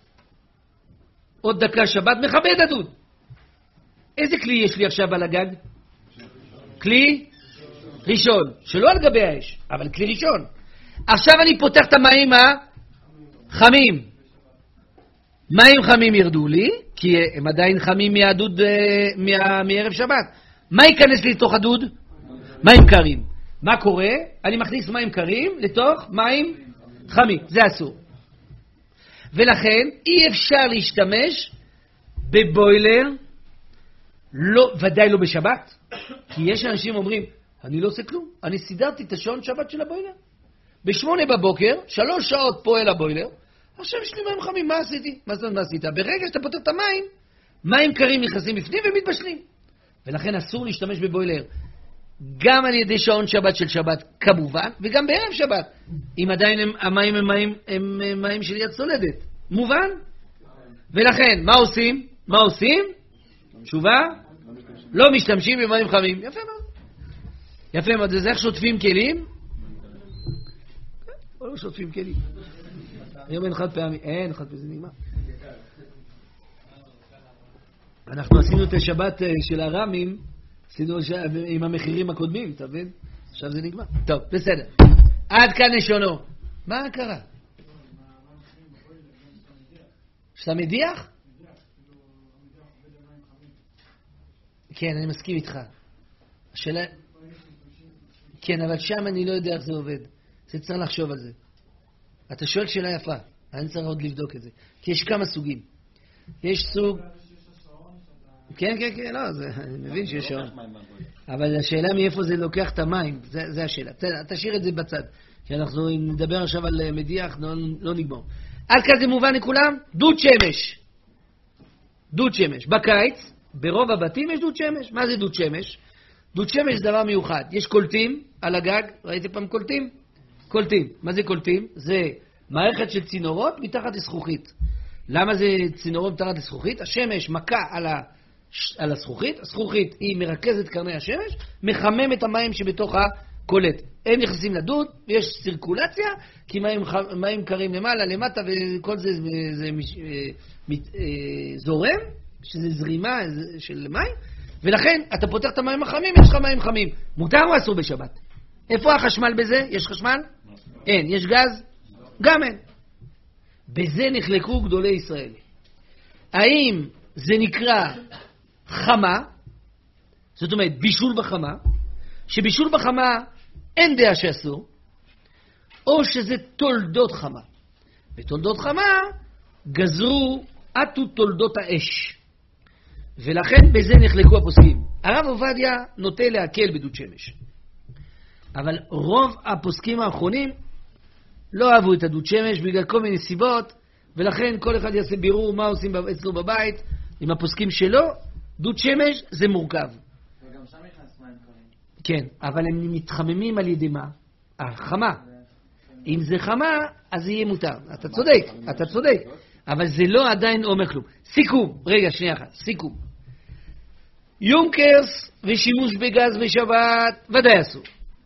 עוד דקה שבת, מכבה את הדוד. איזה כלי יש לי עכשיו על הגג? כלי ראשון, שלא על גבי האש, אבל כלי ראשון. עכשיו אני פותח את המים החמים. מים חמים ירדו לי, כי הם עדיין חמים מהדוד, מה, מערב שבת. מה ייכנס לי לתוך הדוד? מים קרים. מה קורה? אני מכניס מים קרים לתוך מים חמים. זה אסור. ולכן אי אפשר להשתמש בבוילר, לא, ודאי לא בשבת. כי יש אנשים אומרים, אני לא עושה כלום. אני סידרתי את השעון שבת של הבוילר. בשמונה בבוקר, שלוש שעות פועל הבוילר, עכשיו יש לי מים חמים, מה עשיתי? מה זאת מה עשית? ברגע שאתה פותח את המים, מים קרים נכנסים בפנים ומתבשלים. ולכן אסור להשתמש בבוילר. גם על ידי שעון שבת של שבת, כמובן, וגם בערב שבת. אם עדיין הם, המים הם מים, הם, הם מים של יד סולדת. מובן? ולכן, מה עושים? מה עושים? תשובה? לא משתמשים במים חמים. יפה מאוד. יפה מאוד. זה איך שוטפים כלים? או לא שוטפים כלים. היום אין חד פעמי. אין חד פעמי, זה נגמר. אנחנו עשינו את השבת של הרמים, עשינו עם המחירים הקודמים, אתה מבין? עכשיו זה נגמר. טוב, בסדר. עד כאן לשונו. מה קרה? שאתה מדיח? כן, אני מסכים איתך. השאלה... כן, אבל שם אני לא יודע איך זה עובד. זה צריך לחשוב על זה. אתה שואל שאלה יפה. אני צריך עוד לבדוק את זה. כי יש כמה סוגים. יש סוג... כן, כן, כן, לא, זה, אני מבין שיש שעון. אבל השאלה מאיפה זה לוקח את המים, זה, זה השאלה. תשאיר את זה בצד. כי אנחנו נדבר עכשיו על מדיח, לא, לא נגמור. עד כזה מובן לכולם, דוד שמש. דוד שמש. בקיץ, ברוב הבתים יש דוד שמש. מה זה דוד שמש? דוד שמש זה דבר מיוחד. יש קולטים על הגג, ראיתי פעם קולטים? קולטים. מה זה קולטים? זה מערכת של צינורות מתחת לזכוכית. למה זה צינורות מתחת לזכוכית? השמש מכה על ה... על הזכוכית, הזכוכית היא מרכזת קרני השמש, מחמם את המים שבתוך הקולט. הם נכנסים לדוד, ויש סירקולציה, כי מים, מים קרים למעלה, למטה, וכל זה, זה, זה זה זורם, שזה זרימה של מים, ולכן אתה פותח את המים החמים, יש לך מים חמים. מותר או אסור בשבת? איפה החשמל בזה? יש חשמל? אין. יש גז? גם אין. בזה נחלקו גדולי ישראל. האם זה נקרא חמה, זאת אומרת בישול בחמה, שבישול בחמה אין דעה שאסור, או שזה תולדות חמה. בתולדות חמה גזרו עטו תולדות האש, ולכן בזה נחלקו הפוסקים. הרב עובדיה נוטה להקל בדוד שמש, אבל רוב הפוסקים האחרונים לא אהבו את הדוד שמש בגלל כל מיני סיבות, ולכן כל אחד יעשה בירור מה עושים אצלו בבית עם הפוסקים שלו. דוד שמש זה מורכב. וגם שם נכנס מים קרים. כן, אבל הם מתחממים על ידי מה? החמה. אם זה חמה, אז זה יהיה מותר. אתה צודק, אתה צודק. אבל זה לא עדיין אומר כלום. סיכום, רגע, שנייה אחת, סיכום. יונקרס ושימוש בגז בשבת, ודאי אסור.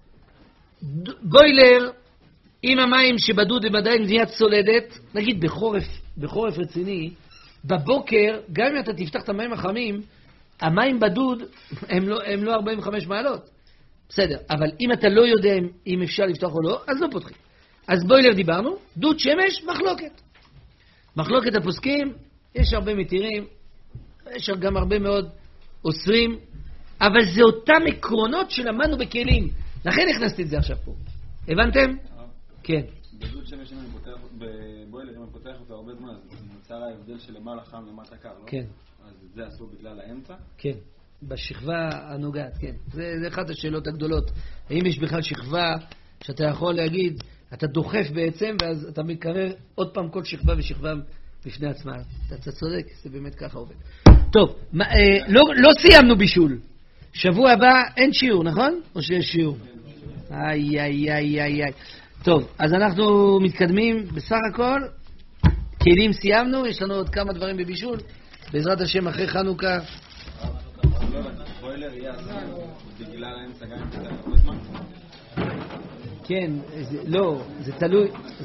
בוילר עם המים שבדוד הם עדיין נהיית סולדת, נגיד בחורף, בחורף רציני, בבוקר, גם אם אתה תפתח את המים החמים, המים בדוד הם לא, הם לא ארבעים וחמש מעלות. בסדר, אבל אם אתה לא יודע אם אפשר לפתוח או לא, אז לא פותחים. אז בוילר דיברנו, דוד שמש, מחלוקת. מחלוקת הפוסקים, יש הרבה מתירים, יש גם הרבה מאוד אוסרים, אבל זה אותם עקרונות שלמדנו בכלים. לכן הכנסתי את זה עכשיו פה. הבנתם? כן. בדוד שמש אם אני פותח, בבוילר אם אני פותח אותו הרבה זמן, אז נוצר ההבדל של למעלה חם למטה קר, לא? כן. אז זה אסור בגלל האמצע? כן. בשכבה הנוגעת, כן. זה, זה אחת השאלות הגדולות. האם יש בכלל שכבה שאתה יכול להגיד, אתה דוחף בעצם, ואז אתה מקרר עוד פעם כל שכבה ושכבה בפני עצמה. אתה צודק, זה באמת ככה עובד. טוב, מה, אה, לא, לא סיימנו בישול. שבוע הבא אין שיעור, נכון? או שיש שיעור? איי, איי, איי, איי, איי. טוב, אז אנחנו מתקדמים בסך הכל. כלים סיימנו, יש לנו עוד כמה דברים בבישול. בעזרת השם אחרי חנוכה. בוילר יהיה עשיר, בגלל האמצע גם אם זה הרבה זמן? כן, זה, לא, זה תלוי.